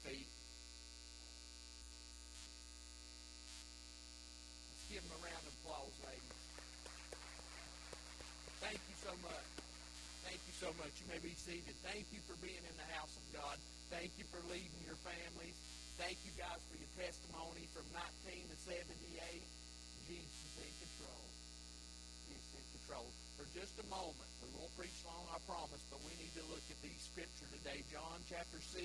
feet. Let's give them a round of applause, ladies. Thank you so much. Thank you so much. You may be seated. Thank you for being in the house of God. Thank you for leading your families. Thank you guys for your testimony from 19 to 78. Jesus is in control. He's in control. For just a moment, we won't preach long, I promise, but we need to look at these scripture today. John chapter 6,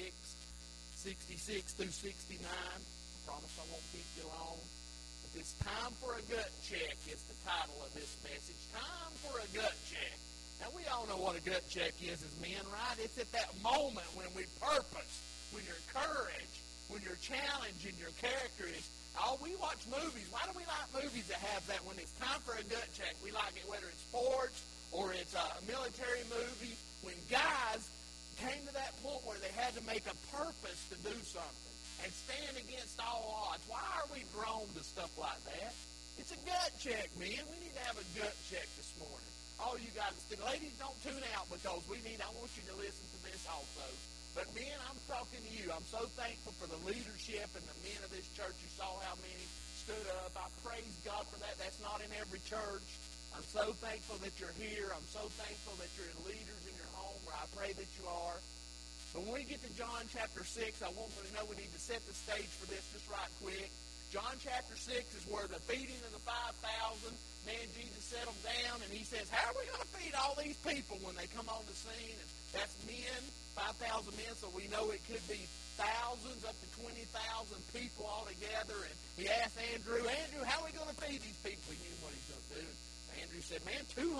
66 through 69. I promise I won't keep you long. But it's time for a gut check is the title of this message. Time for a gut check. Now, we all know what a gut check is as men, right? It's at that moment when we purpose, when your courage, when your challenge and your character is, we watch movies. Why do we like movies that have that when it's time for a gut check? We like it whether it's sports or it's a military movie. When guys came to that point where they had to make a purpose to do something and stand against all odds. Why are we drawn to stuff like that? It's a gut check, men. We need to have a gut check this morning. All you guys, the ladies, don't tune out because I want you to listen to this also. But men, I'm talking to you. I'm so thankful for the leadership and the men of this church. You saw how many stood up. I praise God for that. That's not in every church. I'm so thankful that you're here. I'm so thankful that you're leaders in your home, where I pray that you are. But when we get to John chapter 6, I want you to know we need to set the stage for this just right quick. John chapter 6 is where the feeding of the 5,000, man, Jesus set them down, and he says, how are we going to feed all these people when they come on the scene? And that's men, 5,000 men, so we know it could be thousands, up to 20,000 people all together. And he asked Andrew, how are we going to feed these people? He knew what he's going to do. Andrew said, man, 200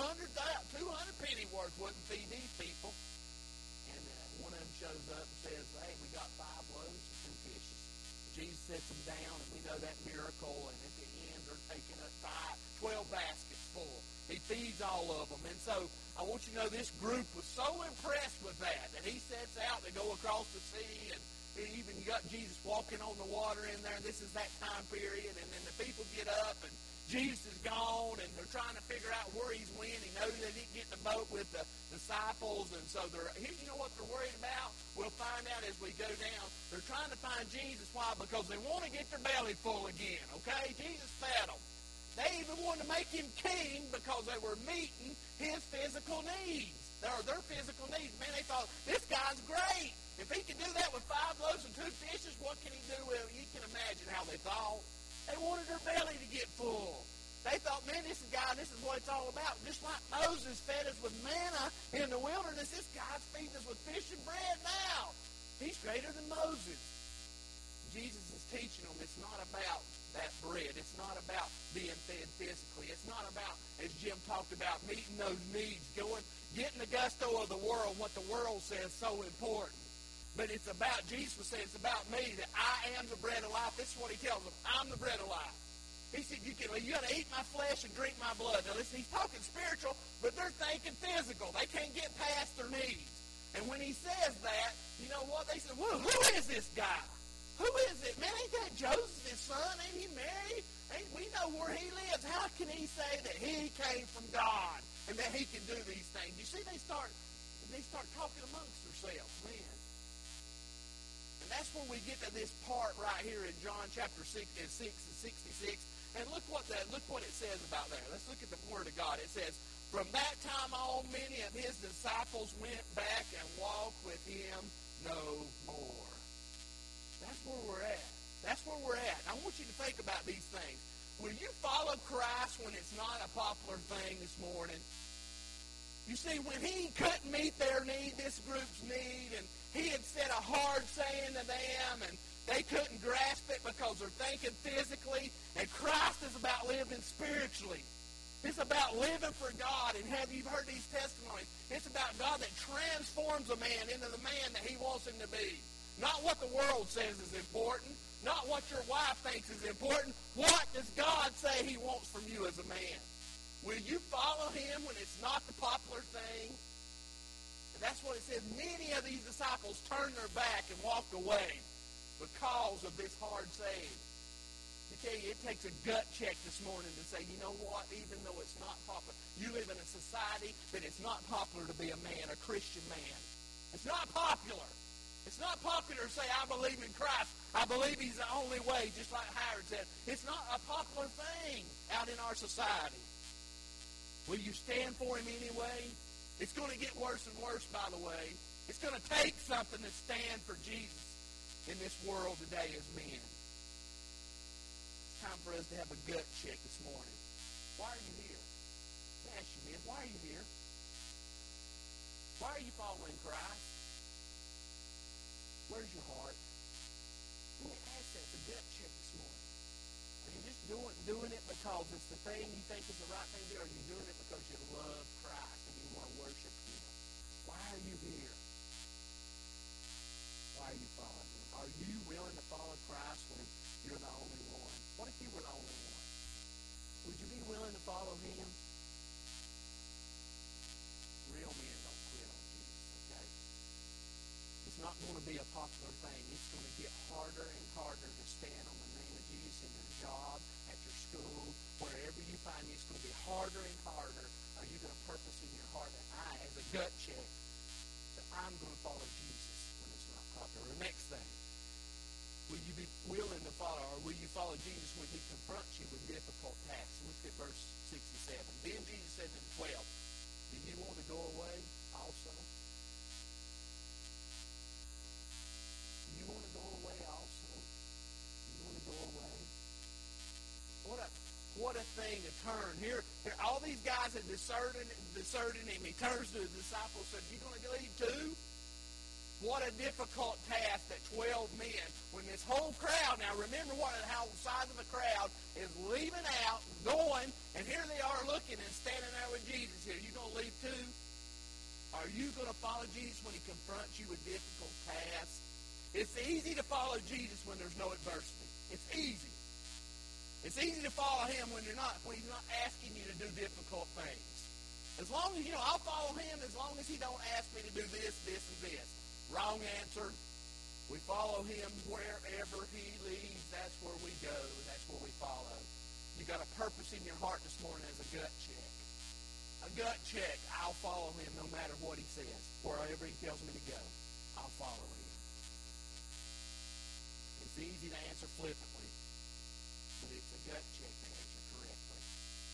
pennyworth wouldn't feed these people. And one of them shows up and says, hey, we got 5 loaves and 2 fishes. Jesus sets them down, and we know that miracle, and at the end they're taking up 12 baskets full. He feeds all of them. And so I want you to know this group was so impressed with that he sets out to go across the sea, and even you got Jesus walking on the water in there, and this is that time period, and then the people get up, and Jesus is gone, and they're trying to figure out where he's went. He knows they didn't get in the boat with the disciples, and so you know what they're worried about? We'll find out as we go down. They're trying to find Jesus. Why? Because they want to get their belly full again, okay? Jesus fed them. They even wanted to make him king because they were meeting his physical needs, their physical needs. Man, they thought, this guy's great. If he can do that with 5 loaves and 2 fishes, what can he do with it? You can imagine how they thought. They wanted their belly to get full. They thought, man, this is what it's all about. Just like Moses fed us with manna in the wilderness, this guy's feeding us with fish and bread now. He's greater than Moses. Jesus is teaching them it's not about that bread. It's not about being fed physically. It's not about, as Jim talked about, meeting those needs, getting the gusto of the world, what the world says is so important. But it's about, Jesus was saying, it's about me, that I am the bread of life. This is what he tells them. I'm the bread of life. He said, you got to eat my flesh and drink my blood. Now listen, he's talking spiritual, but they're thinking physical. They can't get past their needs. And when he says that, you know what? They said, well, who is this guy? Who is it? Man, ain't that Joseph, his son? Ain't he married? We know where he lives. How can he say that he came from God and that he can do these things? You see, they start talking amongst themselves, man. And that's where we get to this part right here in John chapter 6 and 66. And look what it says about there. Let's look at the Word of God. It says, from that time on, many of his disciples went back and walked with him no more. That's where we're at. That's where we're at. I want you to think about these things. Will you follow Christ when it's not a popular thing this morning? You see, when he couldn't meet their need, this group's need, and he had said a hard saying to them, and they couldn't grasp it because they're thinking physically, and Christ is about living spiritually. It's about living for God, and have you heard these testimonies? It's about God that transforms a man into the man that he wants him to be. Not what the world says is important, not what your wife thinks is important. What does God say he wants from you as a man? Will you follow him when it's not the popular thing? And that's what it says. Many of these disciples turned their back and walked away because of this hard saying. I tell you, it takes a gut check this morning to say, you know what, even though it's not popular, you live in a society that it's not popular to be a man, a Christian man. It's not popular. It's not popular to say, I believe in Christ. I believe He's the only way, just like Howard said. It's not a popular thing out in our society. Will you stand for Him anyway? It's going to get worse and worse, by the way. It's going to take something to stand for Jesus in this world today as men. It's time for us to have a gut check this morning. Why are you here? I ask you, men, why are you here? Why are you following Christ? Where's your heart? Let me ask that. It's a gut check this morning. Are you just doing it because it's the thing you think is the right thing to do, or are you doing it because you love Christ and you want to worship Him? Why are you here? Why are you following Him? Are you willing to follow Christ when you're the only one? What if you were the only one? Would you be willing to follow Him? Real men don't quit on Jesus, okay? It's not going to be a popular thing. It's going to get harder and harder to stand on the name of Jesus in your job, at your school, wherever you find it. It's going to be harder and harder. Are you going to purpose in your heart that I, as a gut check, that I'm going to follow Jesus when it's not popular? The next thing, will you be willing to follow, or will you follow Jesus when He confronts you with difficult tasks? Look at verse 67. Then Jesus said to the 12, do you want to go away also? You want to go away also? You want to go away? What a thing to turn. Here all these guys had deserted Him. He turns to His disciples and said, you going to leave too? What a difficult task that 12 men, when this whole crowd, now remember how the size of the crowd is leaving out, going, and here they are looking and standing there with Jesus here. You going to leave too? Are you going to follow Jesus when He confronts you with difficult tasks? It's easy to follow Jesus when there's no adversity. It's easy. It's easy to follow Him when He's not asking you to do difficult things. As long as, I'll follow Him as long as He don't ask me to do this, this, and this. Wrong answer. We follow Him wherever He leads. That's where we go. That's where we follow. You got a purpose in your heart this morning as a gut check. A gut check. I'll follow Him no matter what He says. Wherever He tells me to go, I'll follow Him. It's easy to answer flippantly, but it's a gut check to answer correctly.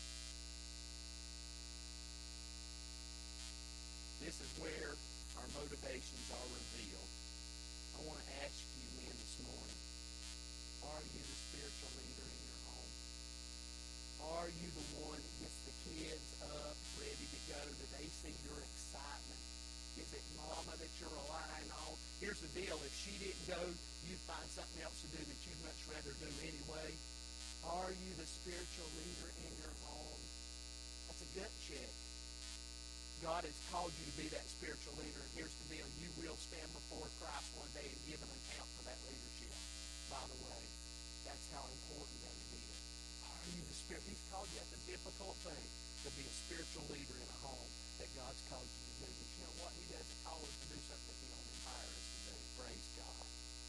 This is where our motivations are revealed. I want to ask you, men, this morning, are you the spiritual leader in your home? Are you the one that gets the kids up, ready to go? Do they see your excitement? Is it mama that you're relying on? Here's the deal. If she didn't go, you'd find something else to do that you'd much rather do anyway. Are you the spiritual leader in your home? That's a gut check. God has called you to be that spiritual leader, and here's the deal. You will stand before Christ one day and give an account for that leadership. By the way, that's how important that is. Are you the spirit? He's called you. That's a difficult thing, to be a spiritual leader in a home that God's called you to do. But you know what? He doesn't call us to do something that He don't empower us to do. Praise God.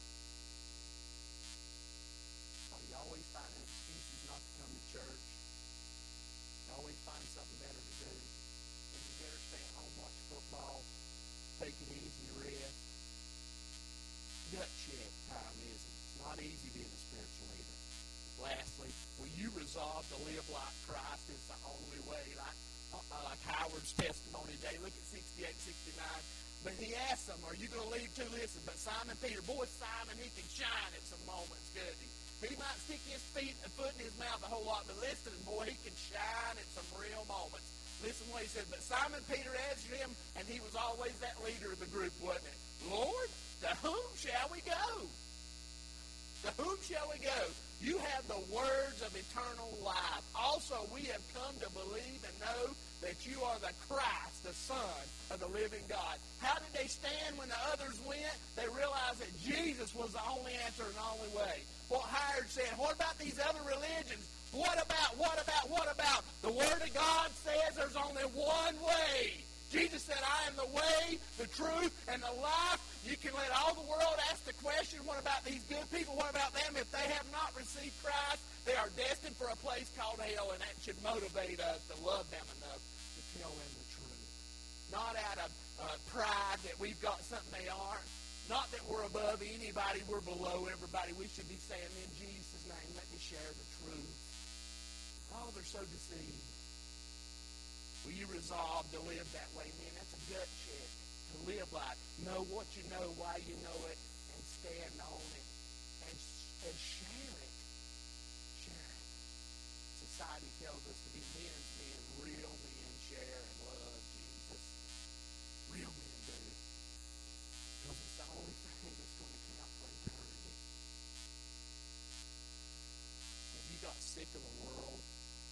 You always finding excuses not to come to church. You always find something better to do. You better stay at home, watch football, take it easy, rest. Gut check time, isn't it? It's not easy being a spiritual leader. Lastly, will you resolve to live like Christ is the only way? Like Howard's testimony today. Look at 68, 69. But he asked them, are you going to leave too? Listen, but Simon Peter, boy, Simon, he can shine at some moments, couldn't he? He might stick his foot in his mouth a whole lot, but listen, boy, he can shine at some real moments. Listen what he said. But Simon Peter answered him, and he was always that leader of the group, wasn't it? Lord, to whom shall we go? To whom shall we go? You have the words of eternal life. Also, we have come to believe and know that you are the Christ, the Son of the living God. How did they stand when the others went? They realized that Jesus was the only answer and the only way. What Howard said, what about these other religions? What about? The Word of God says there's only one way. Jesus said, I am the way, the truth, and the life. You can let all the world ask the question, what about these good people? What about them? If they have not received Christ, they are destined for a place called hell, and that should motivate us to love them enough to tell them the truth. Not out of pride that we've got something they aren't. Not that we're above anybody, we're below everybody. We should be saying, in Jesus' name, let me share the truth. Oh, they're so deceived. Will you resolve to live that way, man? That's a gut check. To live like, know what you know, why you know it, and stand on it. And share it. Share it. Society tells us to be men's men. Real men share and love Jesus. Real men do. Because it's the only thing that's going to count for eternity. Have you got sick of the world?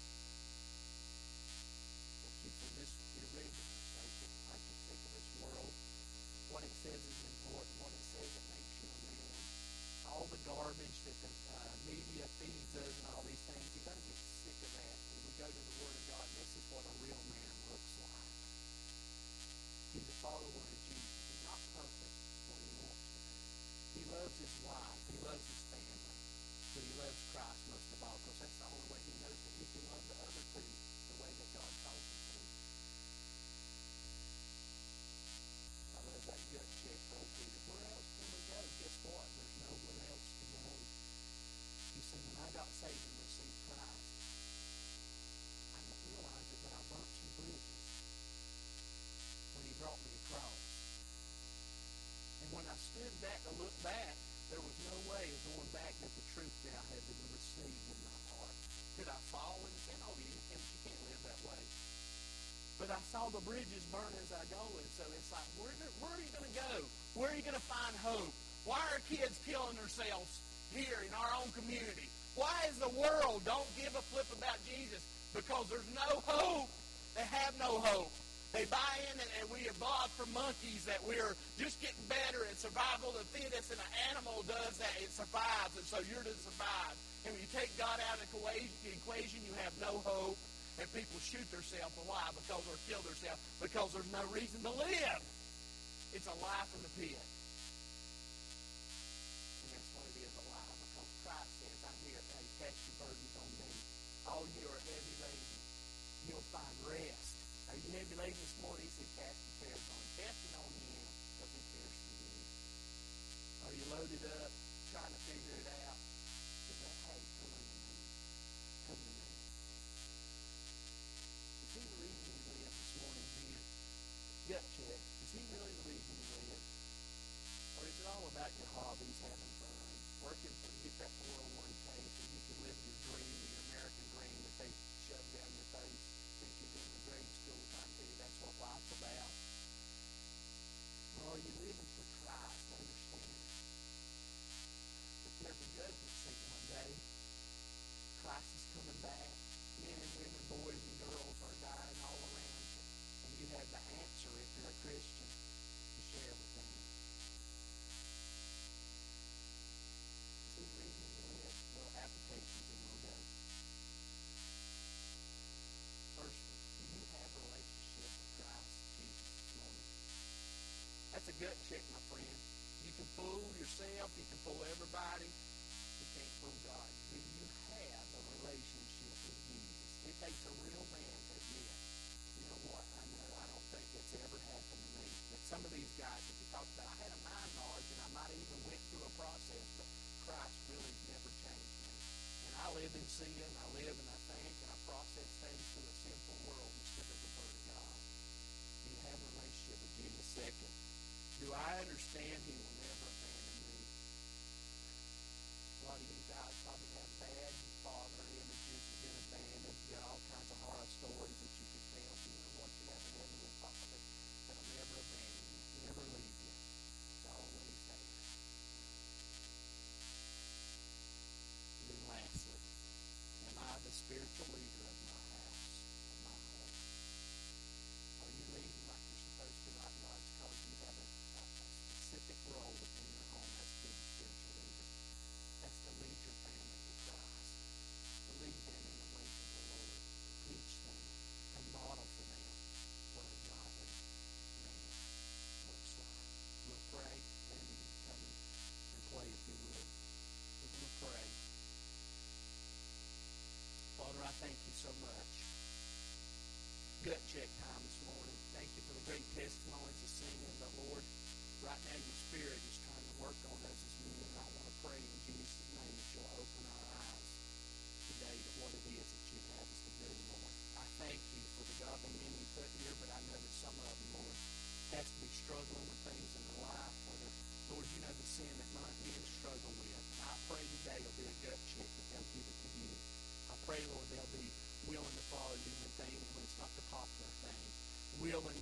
For this, you're ready to forsake it. Aren't you sick of this world? What it says is important. What it says it makes you a man. All the garbage that the media feeds us and all these things, you've got to get sick of that. When we go to the Word of God, this is what a real man looks like. He's a follower of Jesus. He's not perfect, but he wants to be. He loves his wife. He loves his family. But he loves Christ most of all, because that's the only way he knows that he can love the other two the way that God calls him to. I love that gut check, though, Peter. Where else can we go? Guess what? There's nowhere else to go. He said, when I got saved and received Christ, I didn't realize it, but I burnt some bridges when he brought me across. And when I stood back to look back, there was no way of going back that the truth now had been received in my heart. Could I fall and say, oh, you can't live that way? But I saw the bridges burn as I go, and so it's like, where are you going to go? Where are you going to find hope? Why are kids killing themselves here in our own community? Why is the world don't give a flip about Jesus? Because there's no hope. They have no hope. They buy in and we evolved from monkeys that we're just getting better at survival of the fittest, and an animal does that. It survives, and so you're to survive. And when you take God out of the equation, you have no hope. And people shoot themselves alive or kill themselves because there's no reason to live. It's a life in the pit. And that's what it is, a lie. Because Christ says, I'm here, hey, cast your burdens on me. All you are heavy laden, you'll find rest. Are you heavy laden this morning? He said, cast your cares on him. Cast it on him, because he cares for you. Are you loaded up, trying to figure it out? He said, hey, come unto me. Come to me. Is he the reason you live this morning, Ben? Gut check. Is he really the reason you live? Or is it all about your hobbies, having fun, working to get that 401k so you can live your dream, your American dream that they shove down your face since you've been in grade school trying to tell you that's what life's about? Or are you living for Christ? Understand it. But there's a judgment seat one day. Christ is coming back. Men and women, boys and girls are dying all around you. And you have the answer, if you're a Christian, to share with them. See the reason you live? Well, applications and we'll go. First, do you have a relationship with Christ Jesus this morning? That's a gut check, my friend. You can fool yourself. You can fool everybody. You can't fool God. Do you have a relationship with Jesus? It takes a real man to admit, you know what, I don't think it's ever happened to me. That some of these guys that you talked about, I had a mind knowledge and I might have even went through a process, but Christ really never changed me. And I live in sin, I live and I think, and I process things through a sinful world instead of the Word of God. Do you have a relationship with Jesus? Second, do I understand He will never abandon me? A lot of you guys probably have bad father images of being abandoned. You got all kinds of horror stories that you could tell. You know what? You have an heavenly Father that'll never abandon you, never leave you. It's always there. And then lastly, am I the spiritual leader of my house, of my home? Are you leading like you're supposed to, like God's called you? You have a specific role.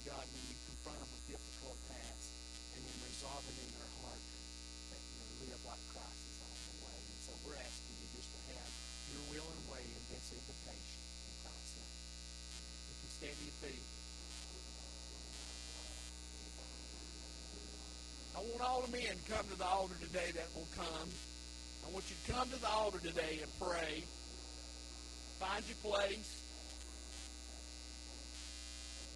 God, when you confront them with difficult tasks and then resolve it in their heart that live like Christ is all the way. And so we're asking you just to have your will and way in this invitation in Christ's name. If you stand to your feet. I want all the men to come to the altar today that will come. I want you to come to the altar today and pray. Find your place.